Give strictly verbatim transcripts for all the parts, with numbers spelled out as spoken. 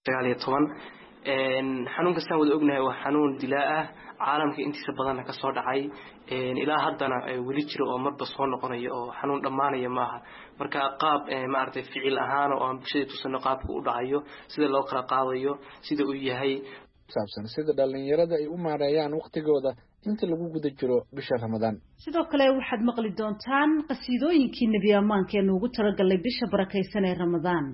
sagaal iyo toban xanuunka saan wada ognahay waa xanuun dilaa ah caalamka intiisa badan ka soo dhacay ilaa haddana weli jiro oo marba soo noqonayo oo xanuun dhamaanaya maaha marka qaab ma aragtay ficil ahaan oo aan bulshada tusano qaabka u dhacayo sida loo kala qaadayo sida uu yahay saabsan sida dhalinyarada ay u maareeyaan waqtigooda inta lagu guda jiro bisha Ramadaan. sidoo kale waxaad maqli doontaan qasiidooyinkii nabi amaanka ee ugu talagalay bisha barakeysan ee Ramadaan.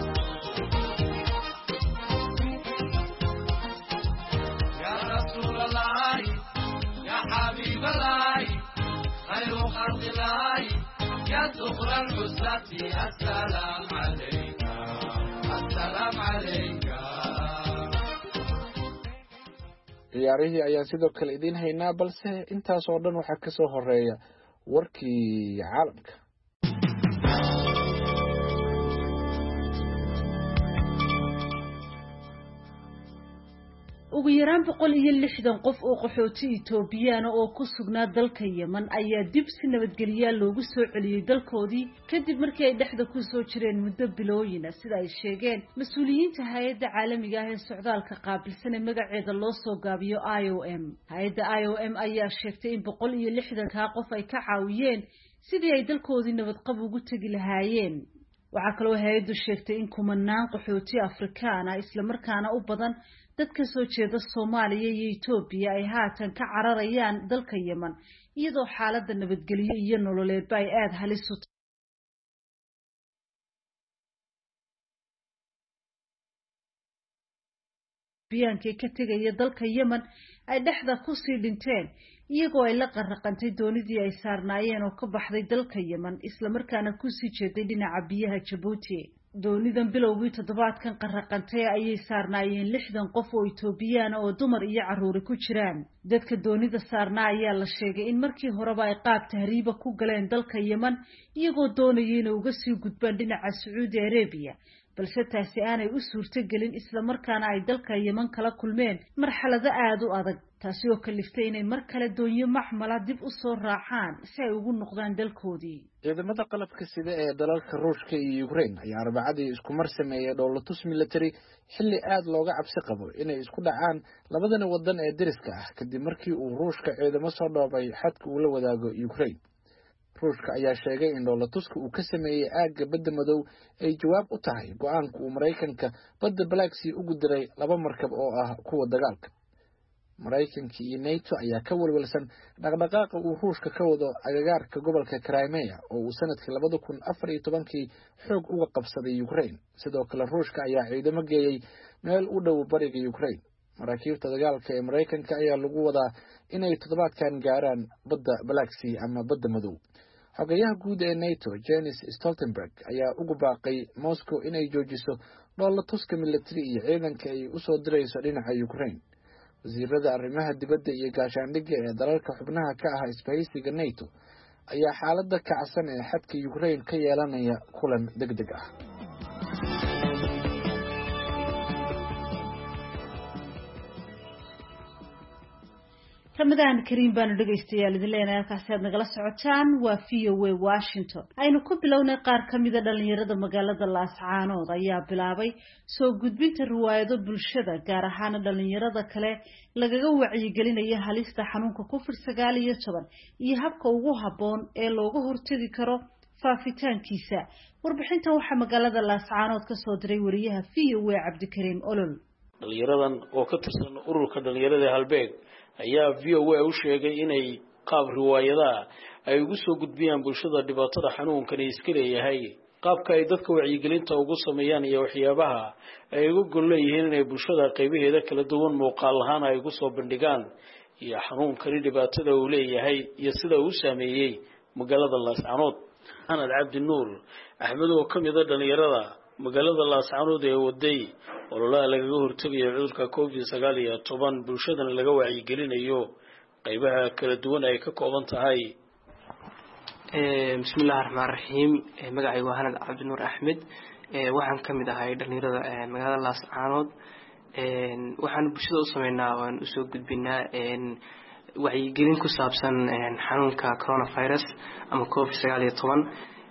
يا ذخر العزة السلام عليك السلام عليك ciyaarihii ayaa sidoo kale idin haynaa balse intaas oo dhan waxa ka soo horeeya warkii caalamka. ugu yaraan boqol iyo lixdan qof oo qaxooti Itoobiyaan oo ku sugnaa dalka Yemen ayaa dib si nabadgelyo loogu soo celiyay dalkoodii kadib markii ay dhexda ku soo jireen muddo bilooyin ah sida ay sheegeen mas'uuliyiinta hay'adda caalamiga ah ee socdaalka qaabilsan ee magaceeda loo soo gaabiyo I O M. hay'adda I O M ayaa sheegtay in boqol iyo lixdan ka qof ay ka caawiyeen sidii ay dalkoodii nabad qab ugu tagi lahaayeen. waxaa kaloo hay'addu sheegtay in kumanaan qaxooti Afrikaan ah isla markaana u badan dadka soo jeeda Soomaaliya iyo Itoobiya ay haatan ka cararayaan dalka Yemen iyadoo xaaladda nabadgelyo iyo nololeed ay aad halis u tahay. biyaanka ka tagaya dalka Yemen ay dhexda ku sii dhinteen iyagoo ay la qarraqantay doonidii ay saarnaayeen oo ka baxday dalka Yemen isla markaana ku sii jeeday dhinaca biyaha Djibouti. doonidan bilowgii toddobaadkan qarraqantay ayay saarnaayeen lixdan qof oo Itoobiyaan oo dumar iyo carruur ku jiraan. dadka doonida saarnaa ayaa la sheegay in markii horeba ay qaab tahriiba ku galeen dalka Yemen iyagoo doonayay inay uga sii gudbaan dhinaca Saudi Arabia balse taasi aanay u suurtagelin isla markaana ay dalka Yemen kala kulmeen marxalado aad u adag taasi oo kaliftay inay mar kale doonyo maxmala dib u soo raacaan si ay ugu noqdaan dalkoodii. ciidamada qalabka sida ee dalalka Ruushka iyo Ukraine ayaa Arbacadii isku mar sameeyay dowlatus military xilli aad looga cabsi qabo inay isku dhacaan labadana wadan ee deriska ah kadib markii uu Ruushka ciidamo soo dhoobay xadka uu la wadaago Ukraine. Ruushka ayaa sheegay in dowlatuska uu ka sameeyay aagga badda madow ay jawaab u tahay go'aanka uu Mareykanka badda Black Sea ugu diray laba markab oo ah kuwa dagaalka. Mareykanka iyo NATO ayaa ka walwalsan dhaqdhaqaaqa uu Ruushka ka wado agagaarka gobolka Crimea oo uu sanadkii laba kun afar iyo toban-kii xoog uga qabsaday Ukraine. sidoo kale Ruushka ayaa ciidamo geeyay meel u dhow bariga Ukraine. maraakiibta dagaalka ee Mareykanka ayaa lagu wadaa inay toddobaadkan gaaraan badda Black Sea ama badda madow. xogayaha guud ee NATO Jens Stoltenberg ayaa ugu baaqay Moscow inay joojiso dowlatuska military iyo ciidanka ay u soo dirayso dhinaca Ukraine. wasiirada arrimaha dibadda iyo gaashaandhigga ee dalalka xubnaha ka ah isbahaysiga NATO ayaa xaaladda kacsan ee xadka Ukraine ka yeelanaya kulan degdeg ah. Ramadaan Kariim baan dhageystayaal idin leenahay halkaas aad nagala socotaan waa V O A Washington. aynu ku bilownay qaar ka mid ah dhalinyarada magaalada Laascaanood ayaa bilaabay soo gudbinta riwaayado bulshada gaar ahaan dhalinyarada kale lagaga wacyigelinayo halista xanuunka Covid sagaal iyo toban iyo habka ugu habboon ee looga hortagi karo faafitaankiisa. warbixintan waxaa magaalada Laascaanood ka soo diray wariyaha V O A Cabdikariim Olol. dhalinyaradan oo ka tirsan ururka dhalinyarada Halbeeg ayaa V O A u sheegay inay qaab riwaayada ay ugu soo gudbiyaan bulshada dhibaatada xanuunkan iska leeyahay qaabka ay dadka wacyigelinta ugu sameeyaan iyo waxyaabaha ay ugu gol leeyihiin inay bulshada qaybaheeda kala duwan muuqaal ahaan ay ugu soo bandhigaan iyo xanuunkan dhibaatada uu leeyahay iyo sida uu saameeyay magaalada Laascaanood. Axmed Cabdi Nuur Axmed oo kamid ah dhalinyarada magaalada Laascaanood ee waday ololaha lagaga hortagayo cudurka Covid sagaal iyo toban bulshadana laga wacyigelinayo qaybaha kala duwan ay ka kooban tahay. ee bismillaahir rahmaanir rahiim magacaygu waa Axmed Cabdi Nuur Axmed ee waxaan kamid ahay dhalinyarada magaalada Laascaanood ee waxaan bulshada u sameeynaa waan u soo gudbinaa ee wacyigelin ku saabsan xanuunka coronavirus ama Covid sagaal iyo toban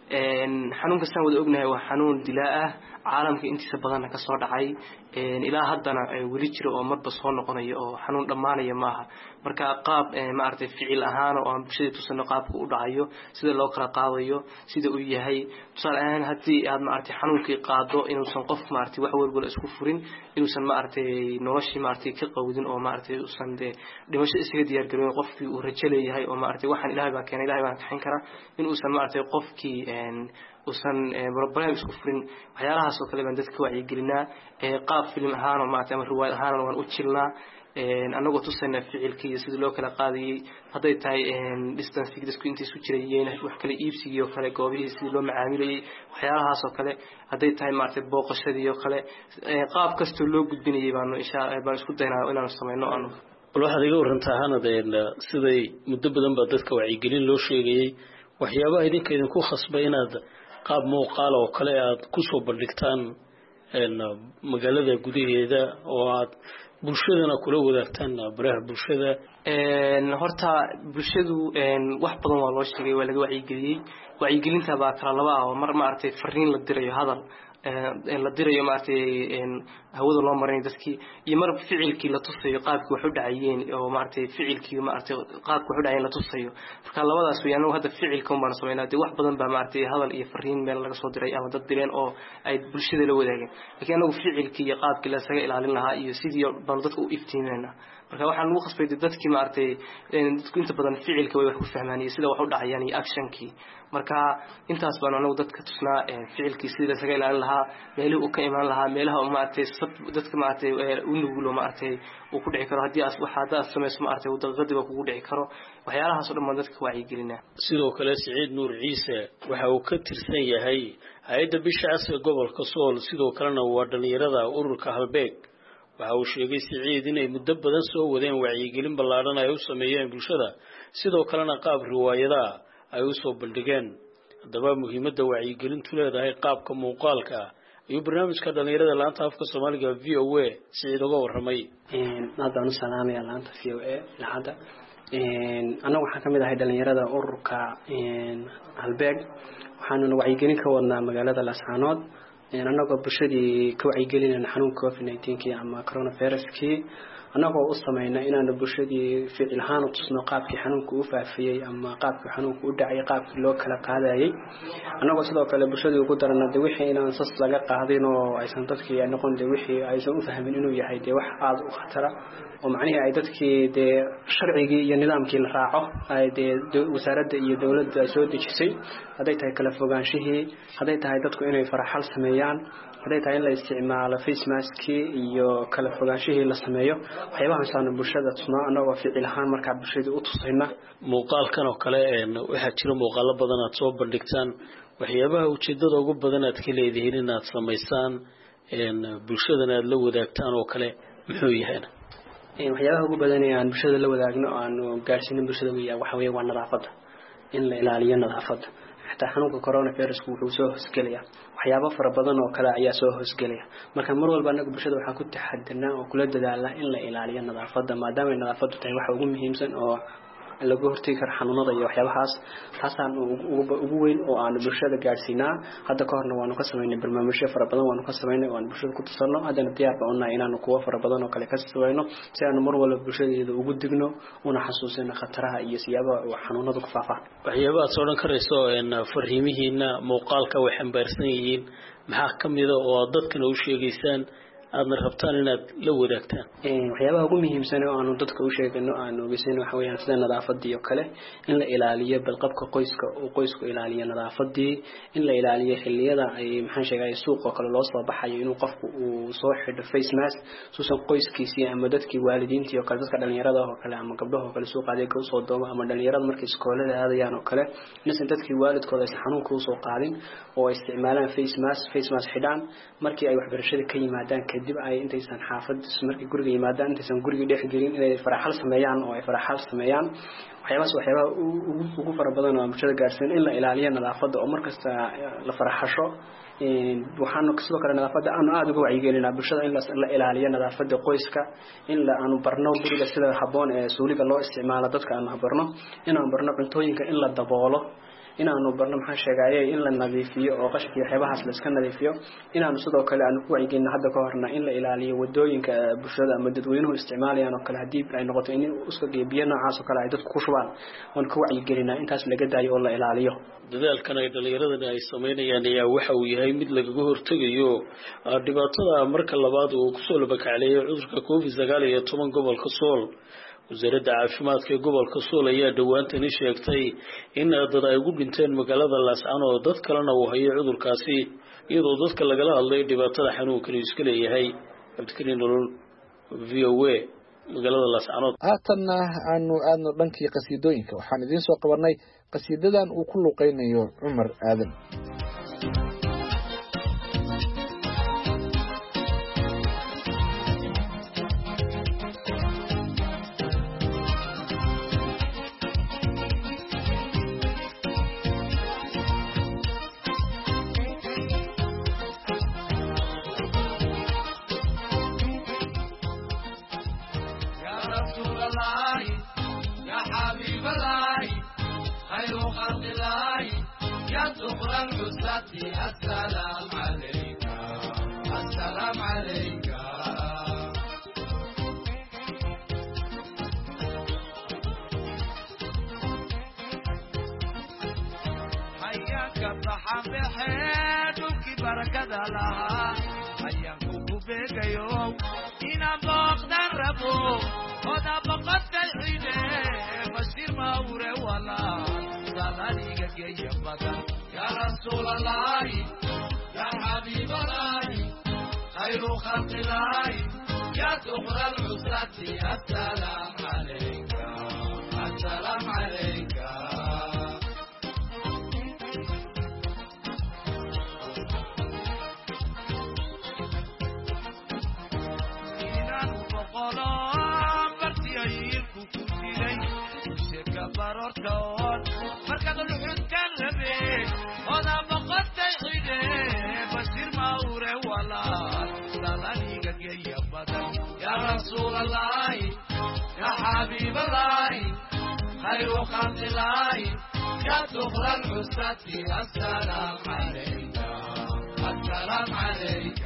xanuunka san wada ognahay waa xanuun dilaa ah caalamka intiisa badanna ka soo dhacay ilaa haddana weli jiro oo marba soo noqonayo oo xanuun dhammaanaya maaha marka qaab maaragtay ficil ahaan oo aan bulshada tusano qaabka u dhacayo sida loo kala qaadayo sida uu yahay tusaale ahaan haddii aad maaragtay xanuunkii qaado inuusan qof maaragtay wax walba isku furin inuusan maaragtay noloshii maaragtay ka qawdin oo maaragtay usan dee dhimasho isaga diyaar garoobin qofkii uu rajo leeyahay oo maaragtay waxaan ilaahay baa keenay ilaahay baa kaxin kara inuusan maaragtay qofkii usan problem isku furin waxyaalahaas oo kale baan dadka wacyigelinaa qaab film ahaan oo maaragtay ama riwaayad ahaan waan u jilnaa anagoo tusayna ficilkii iyo sidii loo kala qaadayay hadday tahay distance dadku intii isu jirayeen wax kale iibsigii oo kale goobihii sidii loo macaamilayay waxyaalahaas oo kale hadday tahay maaragtay booqashadii oo kale qaab kastoo loo gudbinayay baanu insha baan isku daynaa inaanu samayno aanu bal waxaad iga warantaa hanadeen siday muddo badan baa dadka wacyigelin loo sheegayay waxyaabaha idinka idinku khasbay inaad qaab muuqaal oo kale aad ku soo bandhigtaan magaalada gudaheeda oo aad bulshadana kula wadaagtaan baraha bulshada horta bulshadu wax badan waa loo sheegay waa laga wacyigeliyey wacyigelinta baa kala laba ah oo mar maaragtay fariin la dirayo hadal la dirayo maaragtay hawada loo maray dadkii iyo mar ficilkii la tusayo qaabkii wax u dhacayeen oo maaragtay ficilkii maaragtay qaabkii wax u dhacayeen la tusayo marka labadaas weeyaan hadda ficilka uma sameynaa wax badan baa maaragtay hadal iyo fariin meel laga soo diray ama dad direen oo ay bulshada la wadaageen laakiin anagu ficilkii iyo qaabkii la isaga ilaalin lahaa iyo sidii bal dadku u iftiiminayna marka waxaan ugu khasbay dadkii maaragtay dadku inta badan ficilka way wax ku fahmaan iyo sida wax u dhacayaan iyo actionkii marka intaas baan anagu dadka tusnaa ficilkii sidii la isaga ilaalin lahaa meelihii uu ka imaan lahaa meelaha maaragtay dadka maaragtay u nugulo maaragtay uu ku dhici karo haddii aad wax aad samayso maaragtay uu daqiiqadiiba kugu dhici karo waxyaalahaas oo dhan baan dadka wacyigelinaa sidoo kale Siciid Nuur Ciise waxa uu ka tirsan yahay hay'adda bisha casriga gobolka Sool sidoo kalena waa dhalinyarada ururka Halbeeg waxa uu sheegay Siciid inay muddo badan soo wadeen wacyigelin ballaaran ay u sameeyeen bulshada sidoo kalena qaab riwaayada ay u soo bandhigeen haddaba muhiimadda wacyigelintu leedahay qaabka muuqaalka iyo barnaamijka dhalinyarada laanta afka Soomaaliga V O A Siciid uga warramay naadaan salaamay laanta V O A laada anagu waxaan kamid ahay dhalinyarada ururka Halbeeg waxaanu wacyigelin ka wadnaa magaalada Laascaanood anagoo bulshadii ka wacyigelinayna xanuunka COVID nineteen ama coronavirus-kii anagoo u sameeyna inaan bulshadii ficil ahaan u tusno qaabkii xanuunka u faafiyay ama qaabkii xanuunka u dhacay qaabkii loo kala qaadayay anagoo sidoo kale bulshadii ugu darana de wixii inaan sas laga qaadin oo aysan dadkii ay noqon de wixii aysan u fahmin inuu yahay de wax aad u khatar oo macnaheedu ay dadkii de sharcigii iyo nidaamkii la raaco ay de wasaaradda iyo dawladda ay soo dejisay haday tahay kala fogaanshihii haday tahay dadku inay faraxal sameeyaan haday tahay in la isticmaalo face mask iyo kala fogaanshihii la sameeyo waxyaabahan saan bulshada tusnaa anagoo ficil ahaan marka bulshada u tusayna muuqaalkan oo kale waxa jira muuqaalo badan aad soo bandhigtaan waxyaabaha ujeedada ugu badan aad ka leedihiin inaad sameysaan bulshadana aad la wadaagtaan oo kale muxuu yahay waxyaabaha ugu badan ee aan bulshada la wadaagno aan gaarsiino bulshada waxa weeye waa nadaafadda in la ilaaliyo nadaafadda xataa xanuunka coronavirus wuxuu soo hosgelaya waxyaabo fara badan oo kale ayaa soo hosgelaya marka mar walba anagu bulshada waxaan ku taxadirnaa oo kula dadaalnaa in la ilaaliyo nadaafadda maadaama nadaafaddu tahay waxa ugu muhiimsan oo lagu hortagi karo xanuunada iyo waxyaabahaas taasaan ugu weyn oo aan bulshada gaarsiinaa hadda ka horna waanu ka sameynay barnaamijyo fara badan waanu ka sameynay oo aan bulshada ku tusano haddana diyaar baan u nahay inaanu kuwa fara badan oo kale ka sameeyno si aanu mar walba bulshadeeda ugu digno una xasuusino khataraha iyo siyaabaha xanuunada ku faafaan waxyaabaha aad soo dhan karayso fariimihiina muuqaalka way xambaarsan yihiin maxaa kamid ah oo dadkana u sheegaysaan aadna rabtaan inaad la wadaagtaan waxyaabaha ugu muhiimsan oo aanu dadka u sheegano aanu ogeysano waxa weeyaan sida nadaafadii oo kale in la ilaaliyo balqabka qoyska oo qoysku ilaaliyo nadaafadii in la ilaaliyo xilliyada ay maxaan sheegay suuqa kale loo soo baxayo inuu qofku uu soo xidho face mask suusan qoyskiisa ama dadkii waalidiintii oo kale dadka dhalinyarada oo kale ama gabdhaha oo kale suuqa adeeg u soo doomo ama dhalinyarada markay iskoolada aadayaan oo kale inaysan dadkii waalidkooda aysan xanuunka u soo qaadin oo ay isticmaalaan face mask face mask xidhaan markii ay waxbarashada ka yimaadaan kadib ay intaysan xaafad markii guriga yimaadaan intaysan guriga dhex gelin inay faraxal sameeyaan oo ay faraxal sameeyaan waxyaabahaas waxyaabaha ugu fara badan oo bulshada gaarsiin in la ilaaliyo nadaafadda oo markasta la faraxasho waxaanu sidoo kale nadaafadda aanu aad uga wacyigelinaa bulshada in la ilaaliyo nadaafadda qoyska in la aanu barno guriga sida habboon ee suuliga loo isticmaalo dadka aanu barno in aan barno cuntooyinka in la daboolo inaanu barno maxaa sheegayay in la nadiifiyo oo qashkii xeebahaas la iska nadiifiyo inaanu sidoo kale aanu ku wacyigelino hadda ka horna in la ilaaliyo wadooyinka bulshada ama dadweynuhu isticmaalayaan oo kale hadii ay noqoto in iska biyo noocaas oo kale ay dadku ku shubaan oo ku wacyigelina intaas laga daayo oo la ilaaliyo dadaalkan ay dhalinyarada ay sameynayaan ayaa waxa uu yahay mid lagaga hortagayo dhibaatada marka labaad uu ku soo labakacleeyay cudurka covid sagaal iyo toban gobolka Sool wasaaradda caafimaadka ee gobolka Sool ayaa dhawaantani sheegtay in dad ay ugu dhinteen magaalada Laascaanood dad kalena uu hayo cudurkaasi iyadoo dadka lagala hadlay dhibaatada xanuunkan iska leeyahay abdikariin nolol V O A magaalada Laascaanood. haatanna aanu aadno dhankii qasiidooyinka waxaan idiin soo qabanay qasiidadan uu ku luqeynayo Cumar Aadan. السلام عليك السلام عليك حياك الضحى بحياتك بركة لها حياك بك يوم إنا بقدر ربو خدا بقدر الحين بشير ما وري ولا ضلالي جاي بدن يا رسول الله يا حبيب الله خير خلق الله يا دخل العسرة السلام عليك السلام عليك إنان بقلام برتياير كوكوتيري وشيكا بارورتون مركز الحد كان لبيك هذا فقط تحيده بشير ما أوره ولا سلاني جاي بدن يا رسول الله يا حبيب الله خير خلق الله يا دخل العسرة السلام عليك السلام عليك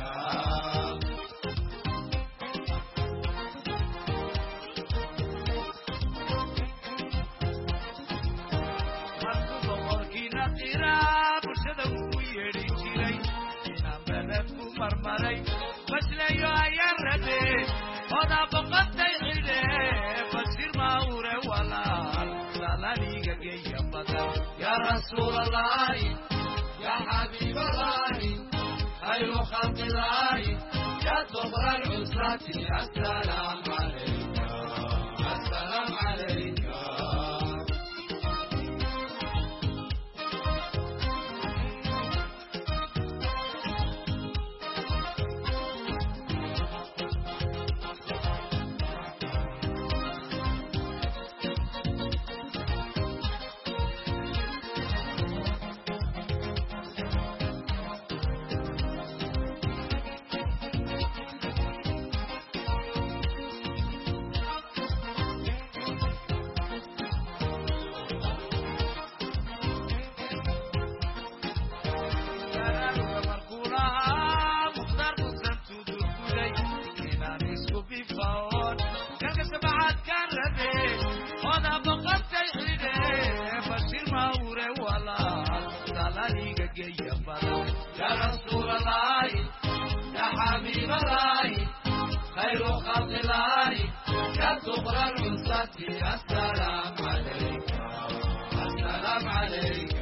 مرمري بسليو أيام ردي هذا فقط تيحيده بسير ما أوره ولا سلاني جاي بدر يا رسول الله يا حبيب الله خير خلق الله يا صبر العسرة السلام عليك السلام عليك يا رسول الله يا حبيب الله خير خلق الله يا صبر العسرة السلام عليك السلام عليك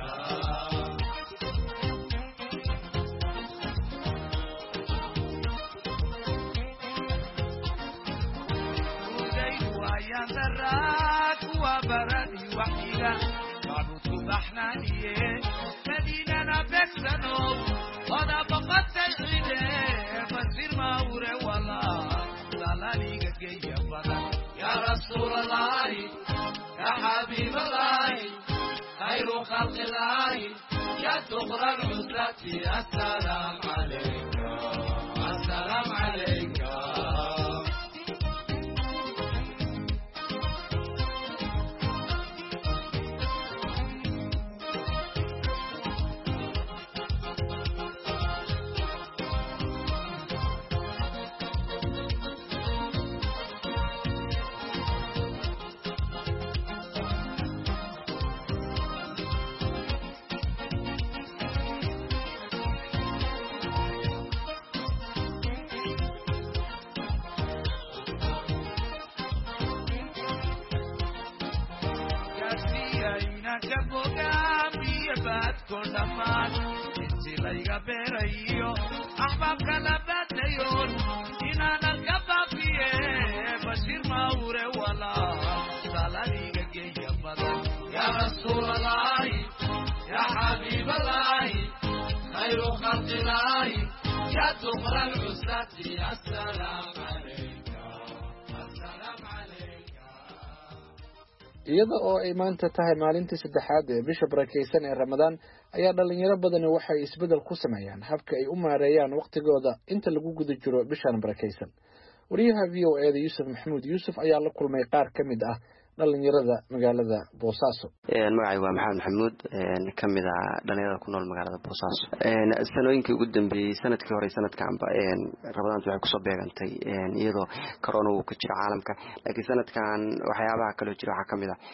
وديت ويا ذراك وبردي وحيدا بعبد بحنانيه مدينة بكسنو هذا فقط تجريده بسير ما أوره ولا سلالي جاي بدن يا رسول الله يا حبيب الله خير خلق الله يا دخل العسرة السلام عليك السلام عليك kabogaan biyo baadko dhammaan inti layga beerayo axbaabka la baadayoon inaanan ka baafiye bashiir mawre walaa salaniga geeya badan yaa rasuulalaahi yaa xabiibalaahi khayru khalqilaahi yaa duqra alcusati assalaam calayka assalaam calayka. iyada oo ay maanta tahay maalintii saddexaad ee bisha barakeysan ee ramadaan ayaa dhalinyaro badani waxay isbedel ku sameeyaan habka ay u maareeyaan waqtigooda inta lagu guda jiro bishan barakeysan. wariyaha v o e da yuusuf maxamuud yuusuf ayaa la kulmay qaar ka mid ah dhalinyarada magaalada boosaaso. magacay waa maxamed maxamuud ka mid ah dhalinyarada ku nool magaalada boosaaso. sanooyinkii ugu dambeeyey sanadkii hore sanadkanba rabadaanta waxay kusoo beegantay iyadoo corona uu ka jiro caalamka, laakiin sanadkan waxyaabaha kaloo jira waxaa kamid ah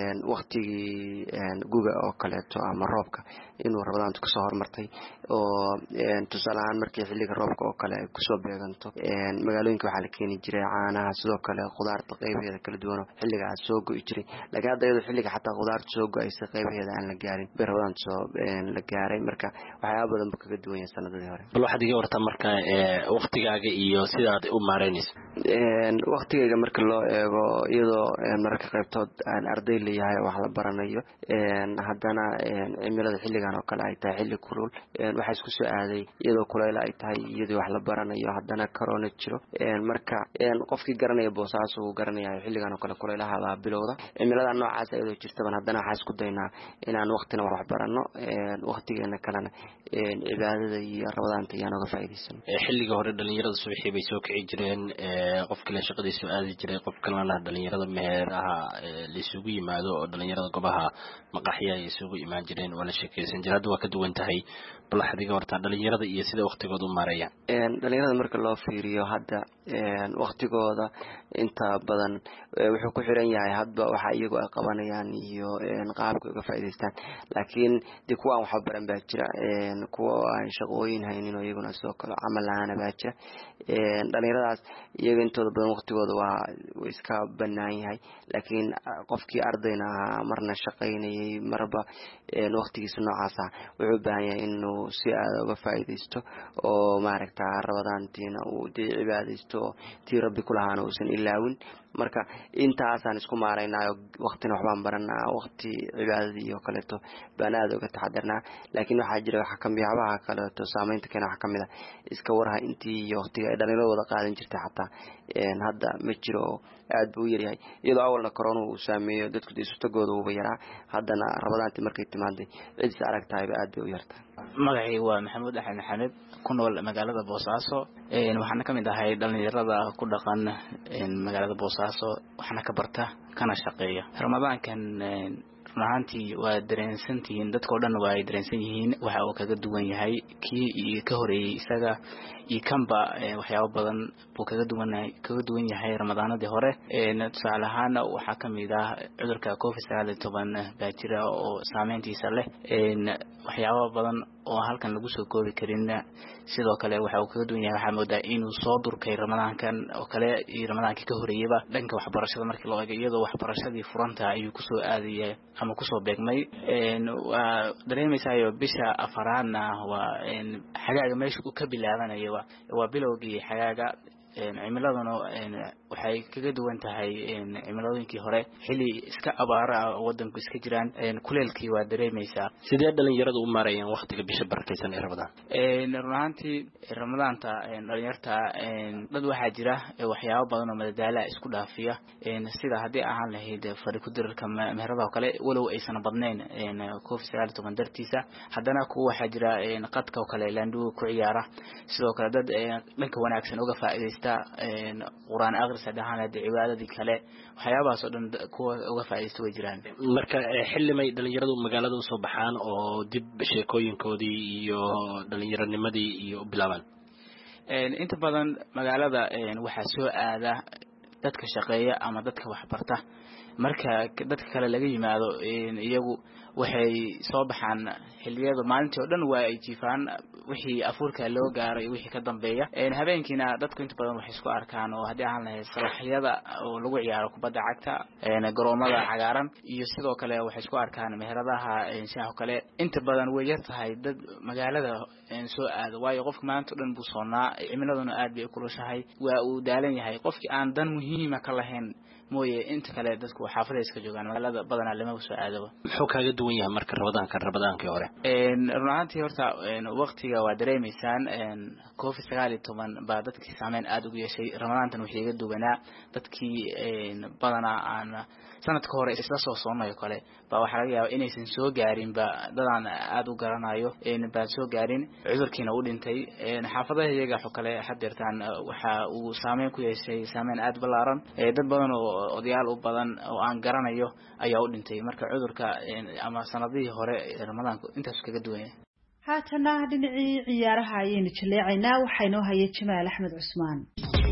waktigii guga oo kaleeto ama roobka inuu rabadaanta kusoo hormartay oo tusaale ahaan markii xilliga roobka oo kale ay kusoo beeganto magaalooyinka waxaa la keeni jiray caanaha, sidoo kale khudaarta qaybaheeda kala duwan xilligaas soo go'i jiray, laakiin hadda iyadoo xilliga xataa khudaarta soo go'aysa qaybaheeda aan la gaarin bay rabadaanta soo la gaaray, marka waxyaaba badan buu kaga duwan yahay sanadadii hore. bal waxaad iga wartaa marka waqtigaaga iyo sidaad u maareynayso. waqtigayga marka loo eego iyadoo mararka qaybtood aan arday leeyahay wax la baranayo, haddana cimilada xilligan oo kale ay tahay xilli kulul, waxaa isku soo aaday iyadoo kuleyl ay tahay iyadoo wax la baranayo haddana corona jiro, marka qofkii garanaya boosaaso uu garanaya xilligan oo kale kuleylaha baa bilowda. cimilada noocaas iyadoo jirtaban haddana waxaa isku daynaa inaan waqtina wax barano, waqtigeena kalena cibaadada iyo rabadaanta ayaan uga faa'iidaysano. xilliga hore dhalinyarada subaxii bay soo kici jireen, qof kale shaqadiisu aadi jiray, qof kalena dhalinyarada meeraha la isugu yimaado oo dhalinyarada gobaha maqaxya ay isugu imaan jireen waa la sheekeysan jiray. hadda waa ka duwan tahay, bal waxaad iga wartaa dhalinyarada iyo sida waqtigooda u maareeyaan. dhalinyarada marka loo fiiriyo hadda waqtigooda inta badan wuxuu ku xiran yahay hadba waxa iyagu ay qabanayaan iyo qaabka uga faa'iidaystaan, laakiin dee kuwa aan waxba baran baa jira, kuwa aan shaqooyin haynin oo iyaguna sidoo kale camal la-aana baa jira. dhalinyaradaas iyaga intooda badan waqtigooda waa iska banaan yahay, laakiin qofkii ardayna ahaa marna shaqaynayay marba waqtigiisa noocaas ah wuxuu u baahan yahay inuu si aada uga faa'iidaysto oo maaragta rabadaantiina uu dee cibaadaysto oo tii rabbi ku lahaana uusan ilaawin. marka intaasaan isku maaraynaayo waqtina waxbaan baranaa, waqti cibaadadii iyo kaleeto baan aada uga taxadarnaa, laakiin waxaa jira waxa kamiyaabaha kaleeto saameynta keena waxaa kamid ah iska waraha intii iyo waqtiga ay dhalinyarada wada qaadan jirtay xataa hadda ma jiro oo aad buu u yaryahay, iyadoo awalna corona uu saameeyo dadku dee sutagooda uuba yaraa, haddana rabadaantii markay timaaday cid is aragtahayba aad bay u yartahay. magacay waa maxamuud axmed maxamed ku nool magaalada boosaaso, waxaana kamid ahay dhalinyarada ku dhaqan magaalada boosaaso, waxaana ka barta kana shaqeeya. ramadaankan run ahaantii waa dareensantihiin, dadkao dhan waa ay dareensan yihiin waxa uu kaga duwan yahay kii ka horeeyey isaga iyo kanba waxyaabo badan buu kaga duwan kaga duwan yahay ramadaanadii hore. tusaale ahaan waxaa kamid ah cudurka covid sagaal iyo toban baa jira oo saameyntiisa leh, waxyaabo badan oo halkan lagu soo koobi karin. sidoo kale waxa uu kaga duwan yahay, waxaa moodaa inuu soo durkay ramadaankan oo kale iyo ramadaankii ka horeeyeyba dhanka waxbarashada markii loo eego, iyadoo waxbarashadii furanta ayuu kusoo aadayay ama kusoo beegmay. waa dareemaysayo bisha afaraadna waa xagaaga meesha uu ka bilaabanayo waa bilowgii xagaaga. cimiladuna waxay kaga duwan tahay cimiladooyinkii hore, xilli iska abaara wadanku iska jiraan, kuleelkii waa dareemaysaa. sidee dhalinyarada u maareeyaan waqtiga bisha barakeysan ee ramadaan? run ahaantii ramadaanta dhalinyarta dad waxaa jira waxyaabo badan oo madadaala isku dhaafiya, sida haddii ahaan lahayd fari ku dirarka meherada oo kale, walow aysan badnayn covid sagaal iyo toban dartiisa, haddana kuwa waxaa jira qadka oo kale laanduga ku ciyaara. sidoo kale dad dhanka wanaagsan uga faa'iidaysta quraan aqris dhahaan cibaadadii kale, waxyaabahaas oo dhan kuwa uga faa'iidaysta way jiraan. marka xillimay dhalinyaradu magaalada usoo baxaan oo dib sheekooyinkoodii iyo dhalinyaranimadii iyo u bilaabaan? inta badan magaalada waxaa soo aada dadka shaqeeya ama dadka waxbarta, marka dadka kale laga yimaado iyagu waxay soo baxaan xilliyada maalintii oo dhan waa ay jiifaan wixii afuurka loo gaaray wixii ka dambeeya een habeenkiina dadku inta badan waxay isku arkaan oo hadii aan lahayn salaxyada oo lagu ciyaaro kubadda cagta een garoomada cagaaran iyo sidoo kale waxay isku arkaan meheradaha een shaax kale inta badan way yartahay dad magaalada een soo aad waayo qofka maanta dhan buu soonaa cimiladuna aad bay u kulushahay waa uu daalan yahay qofkii aan dan muhiim ah ka lahayn mooye inta kale dadku xaafadda iska joogaan magaalada badanaa lama soo aadaba muxuu kaaga duwan yahay marka rabadaanka rabadaankii hore een runaantii horta een waqtiga waa dareemaysaan een covid sagaal iyo toban baa dadkii saameyn aad ugu yeeshay ramadaantan wixii iga duwanaa dadkii een badanaa aan sanadka hore isla soo soonayo kale baa waxa laga yaabaa inaysan soo gaarin ba dadaan aad u garanayo een baa soo gaarin cudurkiina u dhintay een xaafadaha iyaga xo kale xadirtaan waxa uu saameyn ku yeeshay saameyn aad balaaran ee dad badan oo odayaal u badan oo aan garanayo ayaa u dhintay marka cudurka ama sanadihii hore ramadaanku intaas kaga duwan yahay haatana dhinacii ciyaaraha ayaynu jaleecaynaa waxaa inoo haya Jamaal Axmed Cusmaan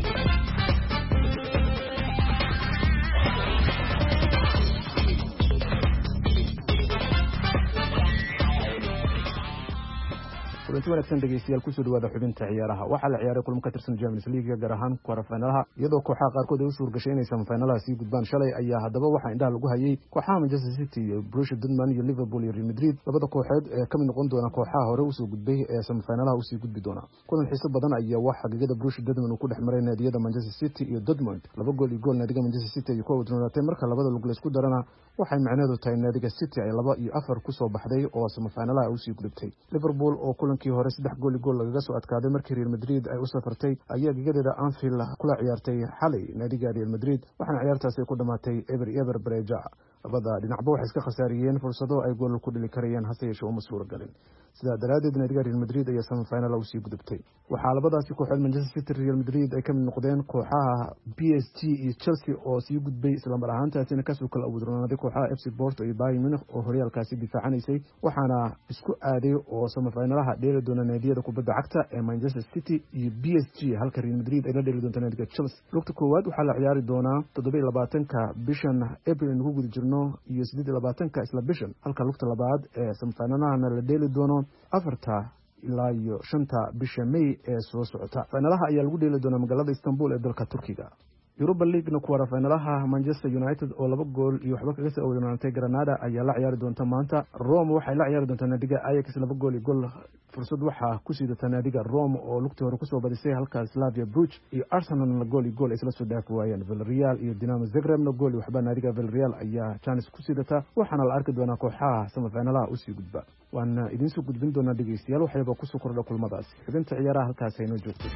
kulanti wanaagsan dhegeystayaal kusoo dhawaada xubinta ciyaaraha waxaa la ciyaaray kulmo ka tirsan Champions League gaar ahaan quarterfinalaha iyadoo kooxaha qaarkood ay u suur gashay inay semifinalaha sii gudbaan shalay ayaa haddaba waxaa indhaha lagu hayay kooxaha Manchester City iyo Borussia Dortmund iyo Liverpool iyo Real Madrid labada kooxood ee ka mid noqon doona kooxaha hore u soo gudbay ee semifinalaha u sii gudbi doona kulan xiiso badan ayaa wax xaqiiqada Borussia Dortmund uu ku dhex maray naadiyada Manchester City iyo Dortmund laba gool iyo gool naadiga Manchester City ay ku wadroonatay marka labada lug la isku darana waxay macnaheedu tahay naadiga City ay laba iyo afar ku soo baxday oo semifinalaha u sii gudubtay Liverpool oo kulankii hore saddex gool gool lagaga soo adkaaday markii Real Madrid ay u safartay ayaa gigadeeda Anfield kula ciyaartay xalay naadiga Real Madrid waxaana ciyaartaasi ku dhamaatay ever ever breja labada dhinacba waxay iska khasaariyeen fursado ay gool ku dhili karayeen hase yeeshee uma suura galin sida daraadeed naadiga Real Madrid ayaa semifinal u sii gudubtay waxaa labadaasi kooxood Manchester City Real Madrid ay ka mid noqdeen kooxaha P S G iyo Chelsea oo sii gudbay isla mar ahaantaasina ka soo kala awdronaaday kooxaha F C Porto iyo Bayern Munich oo horyaalkaasi difaacanaysay waxaana isku aaday oo semifinalaha dheeli doona naadiyada kubadda cagta ee Manchester City iyo P S G halka Real Madrid ay la dheeli doonto naadiga Chelsea lugta koowaad waxaa la ciyaari doonaa toddoba iyo labaatanka bishan April ugu guda jirno iyo siddeed iyo labaatanka isla bishan halka lugta labaad ee semifinalaha la dheeli doono afarta ilaa iyo shanta bisha May ee soo socota finalaha ayaa lagu dheeli doonaa magaalada Istanbul ee dalka Turkiga Europa League na quarterfinalaha Manchester United oo laba gool iyo waxba kaga soo awdanaantay Granada ayaa la ciyaari doonta maanta Rome waxay la ciyaari doontaa naadiga Ajax laba gool iyo gool fursad waxa ku siidata naadiga Rome oo lugtii hore ku soo badisay halka Slavia Bruges iyo Arsenal la gool iyo gool isla soo dhaaf waayeen Villarreal iyo Dinamo Zagreb na gool iyo waxba naadiga Villarreal ayaa chance ku siidata waxaana la arki doonaa kooxaha semifinalaha u sii gudba waana idin soo gudbin doonaa dhageystayaal waxayba ku soo kordha kulmadaasi xubinta ciyaaraha halkaas aynu joogtay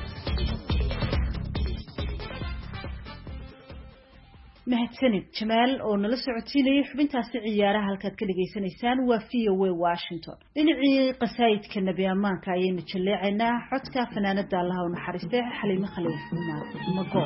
mahadsanid Jamaal oo nala socotiinayay xubintaasi ciyaaraha halkaad ka dhageysanaysaan waa V O A Washington dhinacii qasaayidka nabi amaanka ayaynu jaleecaynaa codka fanaanada Allah oo naxariistay Xaliime Khaliif Mago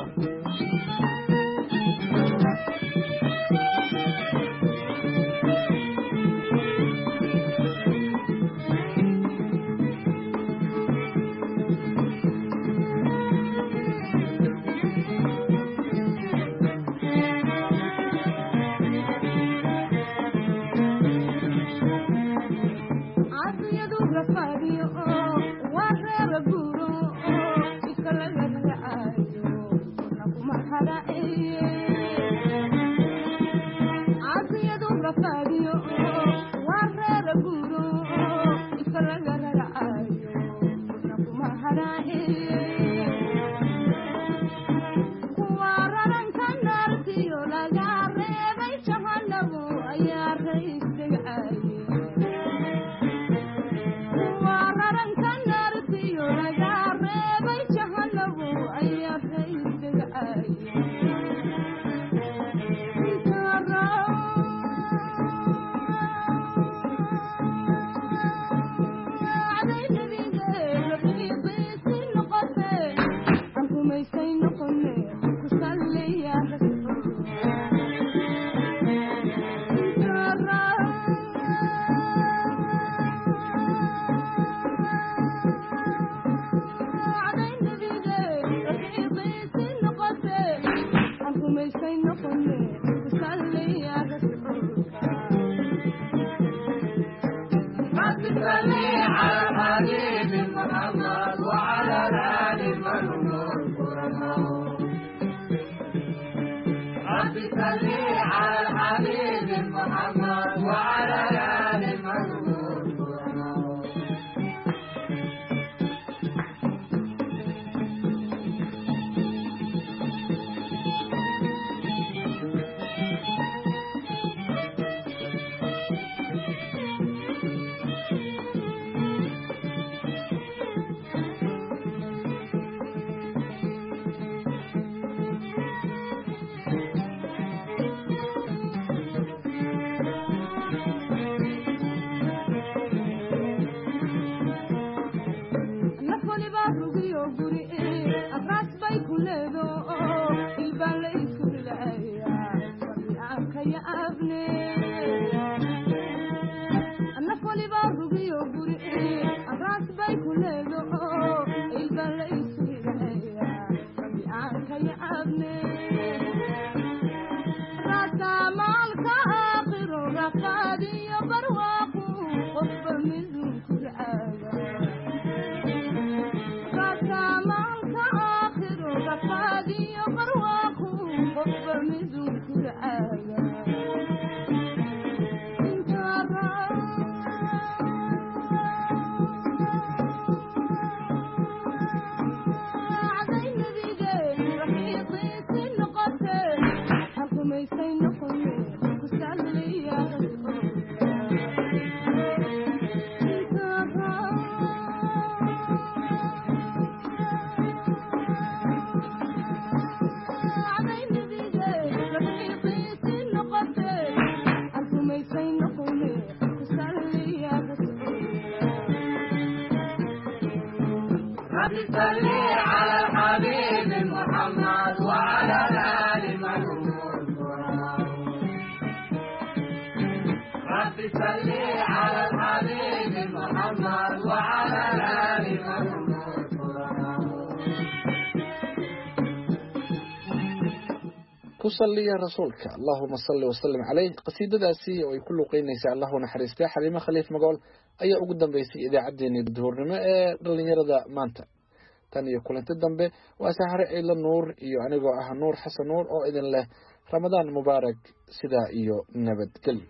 كصلي رسولك اللهم صل وسلم عليه قصيدتي oo ay ku luqeynaysa Allahu naxariistay Xaliima Khaliif Magool ayaa ugu dambeysay idaacadeena duhurnimo ee dhalinyarada maanta tan iyo kulanti dambe waa Sahare Ciila Nuur iyo anigoo ah Nuur Xasan Nuur oo idin leh Ramadaan Mubaarak sida iyo nabadgelyo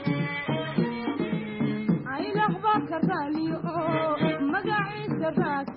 magaciisa